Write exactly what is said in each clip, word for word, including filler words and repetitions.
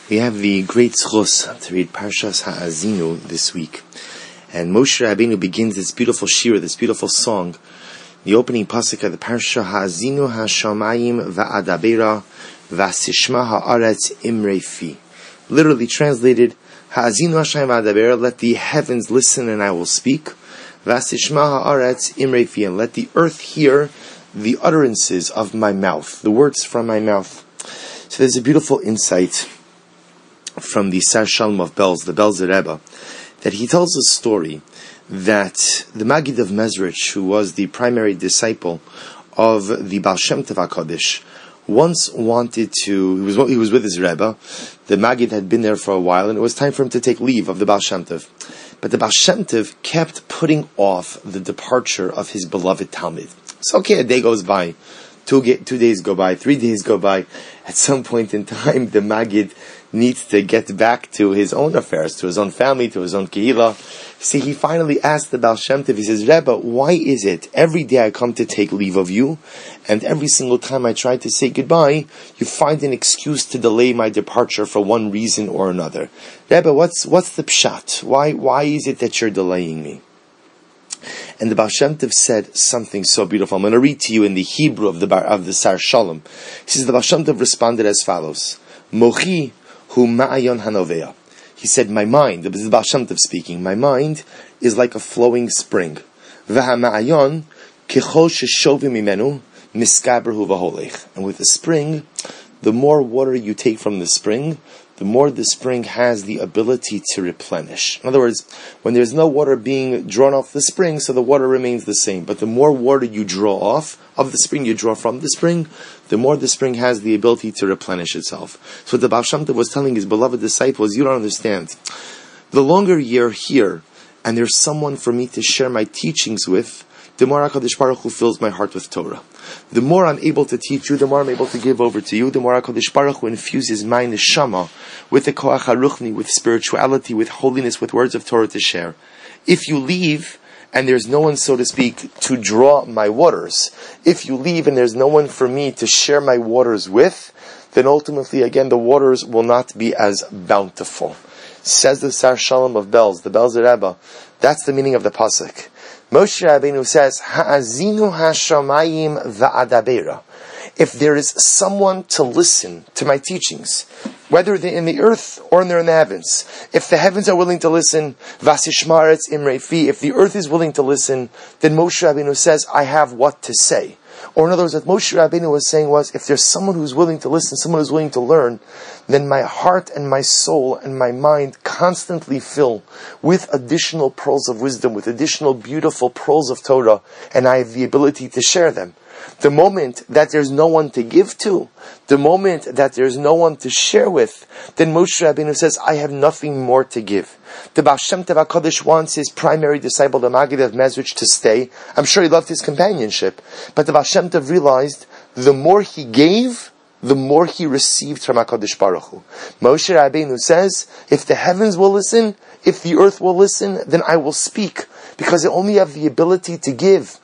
We have the great zchus to read Parshas Ha'azinu this week. And Moshe Rabbeinu begins this beautiful shir, this beautiful song. The opening pasuk of the Parsha, Ha'azinu ha'shamayim va'adabera v'asishma ha'aretz imrei fi. Literally translated, Ha'azinu ha'shamayim va'adabera, let the heavens listen and I will speak. V'asishma ha'aretz imrei fi, and let the earth hear the utterances of my mouth, the words from my mouth. So there's a beautiful insight from the Sar Shalom of Belz, the Belzer Rebbe, that he tells a story that the Maggid of Mezrich, who was the primary disciple of the Baal Shem Tov HaKadosh, once wanted to, he was, he was with his Rebbe, the Maggid had been there for a while, and it was time for him to take leave of the Baal Shem Tov. But the Baal Shem Tov kept putting off the departure of his beloved Talmid. So okay, a day goes by, two, two days go by, three days go by. At some point in time, the Maggid needs to get back to his own affairs, to his own family, to his own kehillah. See, he finally asked the Baal Shem Tov, he says, Rebbe, why is it every day I come to take leave of you, and every single time I try to say goodbye, you find an excuse to delay my departure for one reason or another? Rebbe, what's what's the pshat? Why why is it that you're delaying me? And the Baal Shem Tov said something so beautiful. I'm going to read to you in the Hebrew of the of the Sar Shalom. He says, the Baal Shem Tov responded as follows: Mochi hu ma'ayon hanovea. He said, my mind, this is the Baal Shem Tov speaking, my mind is like a flowing spring. V'ha ma'ayon kechol sheshovim imenu miskaber hu v'holech. And with the spring, the more water you take from the spring, the more the spring has the ability to replenish. In other words, when there's no water being drawn off the spring, so the water remains the same. But the more water you draw off of the spring, you draw from the spring, the more the spring has the ability to replenish itself. So the Baal Shem Tov was telling his beloved disciples, you don't understand. The longer you're here, and there's someone for me to share my teachings with, the more HaKadosh Baruch Hu fills my heart with Torah. The more I'm able to teach you, the more I'm able to give over to you, the more HaKadosh Baruch Hu infuses my neshama with the koach haruchni, with spirituality, with holiness, with words of Torah to share. If you leave, and there's no one, so to speak, to draw my waters, if you leave and there's no one for me to share my waters with, then ultimately, again, the waters will not be as bountiful. Says the Sar Shalom of Belz, the Belzer Rebbe, that's the meaning of the pasuk. Moshe Rabbeinu says, Ha'azinu ha'shamayim va'adabera. If there is someone to listen to my teachings, whether they're in the earth or they're in the heavens, if the heavens are willing to listen, v'asishmaretz imrei fi, if the earth is willing to listen, then Moshe Rabbeinu says, I have what to say. Or in other words, what Moshe Rabbeinu was saying was, if there's someone who's willing to listen, someone who's willing to learn, then my heart and my soul and my mind constantly fill with additional pearls of wisdom, with additional beautiful pearls of Torah, and I have the ability to share them. The moment that there's no one to give to, the moment that there's no one to share with, then Moshe Rabbeinu says, I have nothing more to give. The Baal Shem Tov HaKadosh wants his primary disciple, the Maggid of Mezrich, to stay. I'm sure he loved his companionship. But the Baal Shem Tov realized the more he gave, the more he received from HaKadosh Baruch Hu. Moshe Rabbeinu says, if the heavens will listen, if the earth will listen, then I will speak. Because I only have the ability to give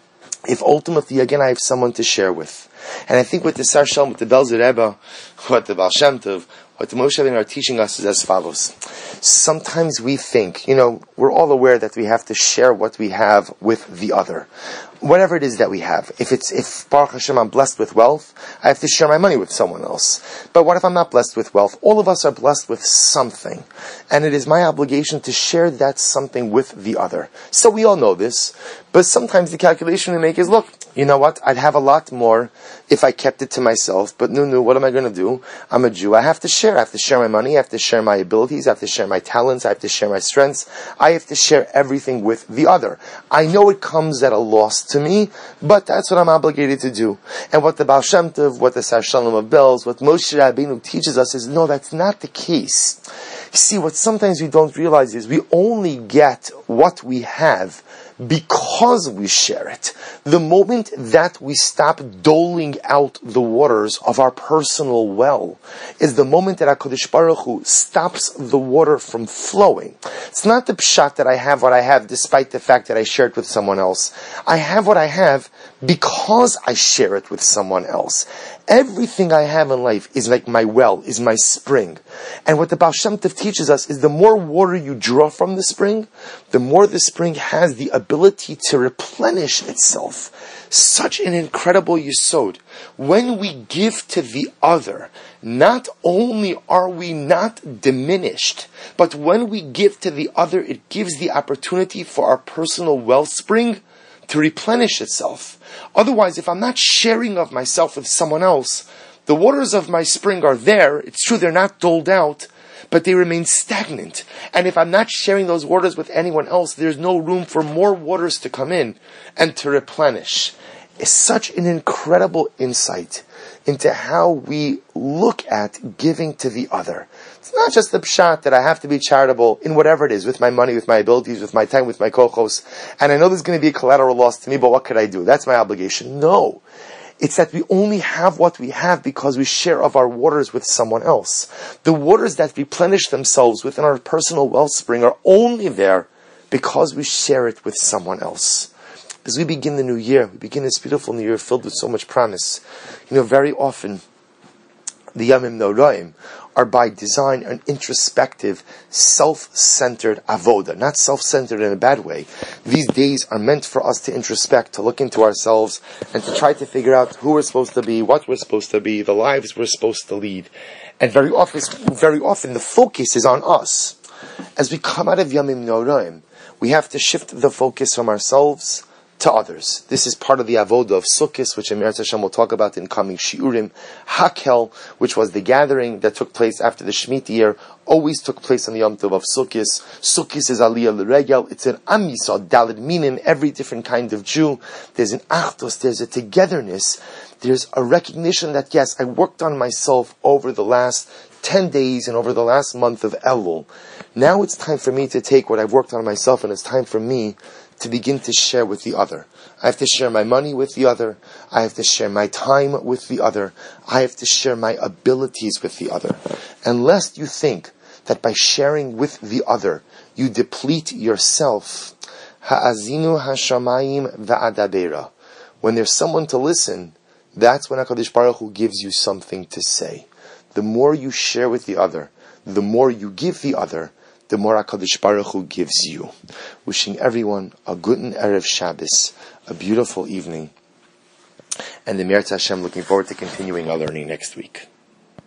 if ultimately, again, I have someone to share with. And I think with the Sar Shalom, with the Belzer Rebbe, what the Baal Shem Tov, what the Moshe Rabbeinu are teaching us is as follows. Sometimes we think, you know, we're all aware that we have to share what we have with the other. Whatever it is that we have. If it's, if Baruch Hashem, I'm blessed with wealth, I have to share my money with someone else. But what if I'm not blessed with wealth? All of us are blessed with something. And it is my obligation to share that something with the other. So we all know this. But sometimes the calculation we make is, look, you know what? I'd have a lot more if I kept it to myself. But no, no, what am I going to do? I'm a Jew. I have to share. I have to share my money. I have to share my abilities. I have to share my talents. I have to share my strengths. I have to share everything with the other. I know it comes at a loss to me, but that's what I'm obligated to do. And what the Baal Shem Tov, what the Sar Shalom of Belz, what Moshe Rabbeinu teaches us is, no, that's not the case. You see, what sometimes we don't realize is we only get what we have because we share it. The moment that we stop doling out the waters of our personal well is the moment that HaKadosh Baruch Hu stops the water from flowing. It's not the pshat that I have what I have despite the fact that I share it with someone else. I have what I have because I share it with someone else. Everything I have in life is like my well, is my spring. And what the Baal Shem Tov teaches us is the more water you draw from the spring, the more the spring has the ability to replenish itself. Such an incredible yesod. When we give to the other, not only are we not diminished, but when we give to the other, it gives the opportunity for our personal wellspring to replenish itself. Otherwise, if I'm not sharing of myself with someone else, the waters of my spring are there. It's true, they're not doled out, but they remain stagnant. And if I'm not sharing those waters with anyone else, there's no room for more waters to come in and to replenish. It's such an incredible insight into how we look at giving to the other. It's not just the pshat that I have to be charitable in whatever it is, with my money, with my abilities, with my time, with my kochos. And I know there's going to be a collateral loss to me, but what could I do? That's my obligation. No. It's that we only have what we have because we share of our waters with someone else. The waters that replenish themselves within our personal wellspring are only there because we share it with someone else. As we begin the new year, we begin this beautiful new year filled with so much promise. You know, very often, the Yamim Noraim are by design an introspective, self-centered avoda. Not self-centered in a bad way. These days are meant for us to introspect, to look into ourselves, and to try to figure out who we're supposed to be, what we're supposed to be, the lives we're supposed to lead. And very often, very often the focus is on us. As we come out of Yamim Noraim, we have to shift the focus from ourselves to others. This is part of the avoda of Sukkot, which Emir Hashem will talk about in coming shiurim. Hakel, which was the gathering that took place after the Shemitah year, always took place on the Yom Tov of Sukkot. Sukkot is Aliyah L'Regel. It's an Am Yisrael, Daled Minim, every different kind of Jew. There's an Achdus, there's a togetherness. There's a recognition that, yes, I worked on myself over the last ten days and over the last month of Elul. Now it's time for me to take what I've worked on myself, and it's time for me to begin to share with the other. I have to share my money with the other. I have to share my time with the other. I have to share my abilities with the other. And lest you think that by sharing with the other, you deplete yourself. Ha'azinu hashamayim va'adabera. When there's someone to listen, that's when HaKadosh Baruch Hu gives you something to say. The more you share with the other, the more you give the other, the more HaKadosh Baruch Hu gives you. Wishing everyone a good and Erev Shabbos, a beautiful evening, and the Mir Hashem looking forward to continuing our learning next week.